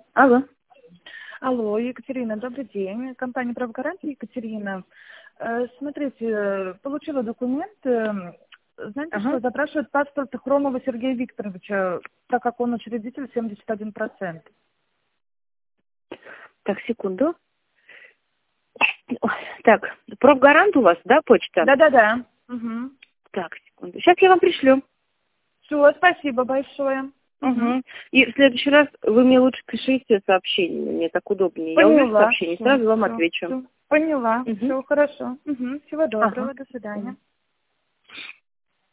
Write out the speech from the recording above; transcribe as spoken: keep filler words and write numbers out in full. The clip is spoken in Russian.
Алло. Алло, Екатерина, добрый день. Компания «Правогаранти», Екатерина. Э, Смотрите, получила документ. э, Знаете, Ага. что запрашивают паспорт Хромова Сергея Викторовича, так как он учредитель семьдесят один процент. Так, секунду. Ой, Так, профгарант у вас, да, почта? Да-да-да. Угу. Так, секунду. Сейчас я вам пришлю. Все, спасибо большое. Угу. Угу. И в следующий раз вы мне лучше пишите сообщение, мне так удобнее. Я увижу Поняла. сообщение, Все, сразу вам все, отвечу. все. Поняла. Угу. Все хорошо. Угу. Всего Ага. доброго. До Мгм. свидания.